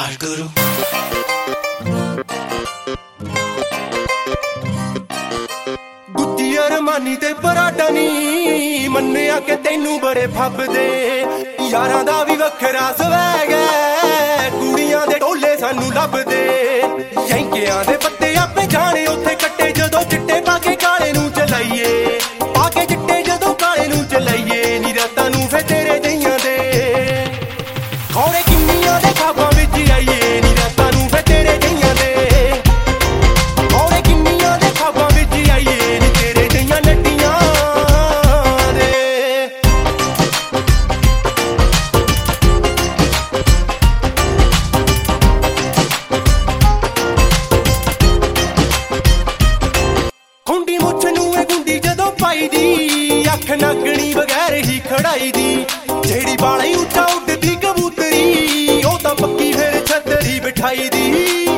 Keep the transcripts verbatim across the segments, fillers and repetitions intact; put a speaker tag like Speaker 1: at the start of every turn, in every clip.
Speaker 1: ਵਾਹਿਗੁਰੂ।
Speaker 2: ਗੁੱਜੀ ਅਰਮਾਨੀ ਤੇ ਪਰਾਟਾ ਨੀ ਮੰਨਿਆ ਕਿ ਤੈਨੂੰ ਬੜੇ ਫੱਬਦੇ, ਯਾਰਾਂ ਦਾ ਵੀ ਵੱਖਰਾ ਸਵੈਗ ਹੈ, ਕੁੜੀਆਂ ਦੇ ਢੋਲੇ ਸਾਨੂੰ ਲੱਭਦੇ। ਯੈਂਕਿਆਂ ਦੇ ਪੱਤੇ ਆਪੇ ਜਾਣੇ ਉੱਥੇ ਕੱਟੇ ਜਦੋਂ ਚਿੱਟੇ ਪਾ ਕੇ ਕਾਲੇ ਨੂੰ ਚਲਾਈਏ, ਪਾ ਕੇ ਚਿੱਟੇ ਜਦੋਂ ਕਾਲੇ ਨੂੰ ਚਲਾਈਏ। ਨੀ ਰਾਤਾਂ ਨੂੰ ਫੇ ਤੇਰੇ ਜਈਆਂ ਦੇ ਖੌਰੇ ਕਿੰਨੀਆਂ ਦੇ ਖਾਬਾਂ ਵਿੱਚ ਆਈਏ, ਨੀ ਰਾਤਾਂ ਨੂੰ ਫੇ ਤੇਰੇ ਜਈਆਂ ਦੇ ਖੌਰੇ ਕਿੰਨੀਆਂ ਦੇ ਖਾਬਾਂ ਵਿੱਚ ਆਈਏ, ਨੀ ਤੇਰੇ ਜਈਆਂ ਨੱਟੀਆਂ ਦੇ। ਖੁੰਡੀ ਮੁੱਛ ਨੂੰ ਇਹ ਗੁੰਡੀ ਜਦੋਂ ਪਾਈ ਦੀ, ਅੱਖ ਨਾਗਣੀ ਬਗੈਰ ਹੀ ਖੜਾਈ ਦੀ। ਜਿਹੜੀ ਬਾਲੀ ਉੱਚਾ ਉੱਡਦੀ ਕਬੂਤਰੀ, ਉਹ ਤਾਂ ਪੱਕੀ ਫਿਰ ਛੱਤਰੀ ਬਿਠਾਈ ਦੀ।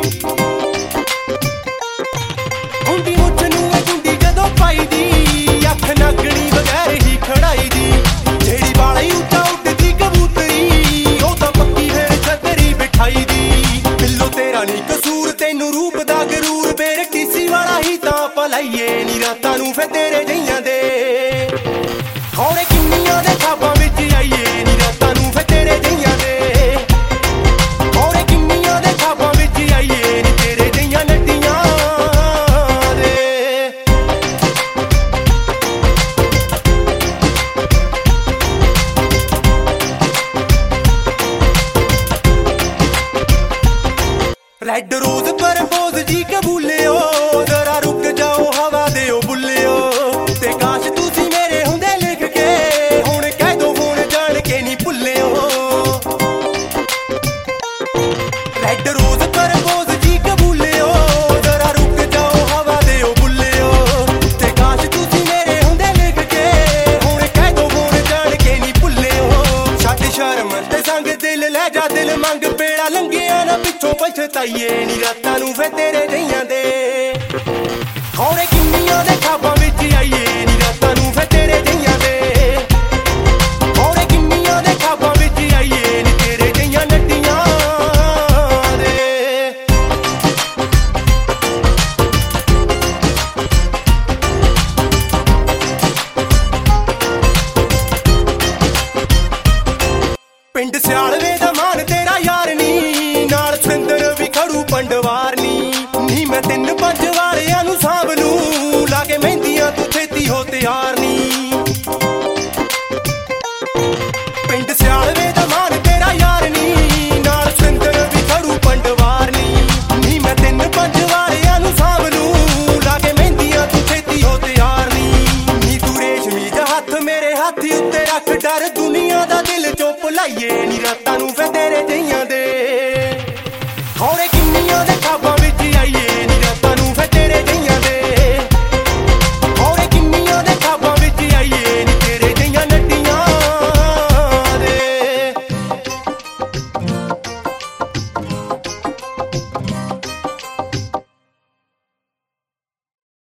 Speaker 2: ਖੁੰਡੀ ਮੁੱਛ ਨੂੰ ਇਹ ਗੁੰਡੀ ਜਦੋਂ ਪਾਈ ਦੀ, ਅੱਖ ਨਾਗਣੀ ਬਗੈਰ ਹੀ ਖੜਾਈ ਦੀ। ਜਿਹੜੀ ਬਾਲੀ ਉੱਚਾ ਉੱਡਦੀ ਕਬੂਤਰੀ, ਉਹ ਤਾਂ ਪੱਕੀ ਫਿਰ ਛੱਤਰੀ ਬਿਠਾਈ ਦੀ। ਬਿੱਲੋ ਤੇਰਾ ਨੀ ਕਸੂਰ, ਤੈਨੂੰ ਰੂਪ ਦਾ ਗਰੂਰ, ਬੇਰ ਟੀਸੀ ਵਾਲਾ ਹੀ ਤਾਂ ਭਲਾਈਏ। ਨੀ ਰਾਤਾਂ ਨੂੰ ਫੇ ਤੇਰੇ ਜਈਆਂ ਦੇ ਖੌਰੇ ਕਿੰਨੀਆਂ ਦੇ ਖਾਬਾਂ ਵਿੱਚ ਆਈਏ, ਨੀ ਰਾਤਾਂ ਨੂੰ ਫੇ ਤੇਰੇ ਜਈਆਂ ਦੇ ਖੌਰੇ ਕਿੰਨੀਆਂ ਦੇ ਖਾਬਾਂ ਵਿੱਚ ਆਈਏ, ਨੀ ਤੇਰੇ ਜਈਆਂ ਨੱਟੀਆਂ ਦੇ। ਰੈੱਡ ਰੋਜ਼ ਪਰਪੋਜ਼ ਜੀ ਕਬੂਲਿਓ, ਜ਼ਰਾ ਰੁਕ ਜਾਓ ਹਵਾ ਦਿਓ ਬੁੱਲਿਓ। ਤੇ ਕਾਸ਼ ਤੁਸੀਂ ਮੇਰੇ ਹੁੰਦੇ ਲਿਖ ਕੇ, ਹੁਣ ਕਹਿ ਦੋ ਫੋਨ ਜਾਣ ਕੇ ਨਹੀਂ ਭੁੱਲਿਓ। ਰੈੱਡ ਰੋਜ਼ ਪਰਪੋਜ਼ ਜੀ ਕਬੂਲਿਓ, ਜ਼ਰਾ ਰੁਕ ਜਾਓ ਹਵਾ ਦਿਓ ਬੁੱਲਿਓ। ਤੇ ਕਾਸ਼ ਤੁਸੀਂ ਮੇਰੇ ਹੁੰਦੇ ਲਿਖ ਕੇ, ਹੁਣ ਕਹਿ ਦੋ ਫੋਨ ਜਾਣ ਕੇ ਨਹੀਂ ਭੁੱਲਿਓ। ਛੱਡ ਸ਼ਰਮ ਤੇ ਸੰਗ ਦਿਲ ਲੈ ਜਾ ਦਿਲ ਮੰਗ, ਪੇੜਾ ਲੰਘਿਆ ਨਾ ਪਿੱਛੋਂ ਪਛਤਾਈਏ। ਨੀ ਰਾਤਾਂ ਨੂੰ ਫੇ ਤੇਰੇ ਜਈਆਂ ਦੇ ਖੌਰੇ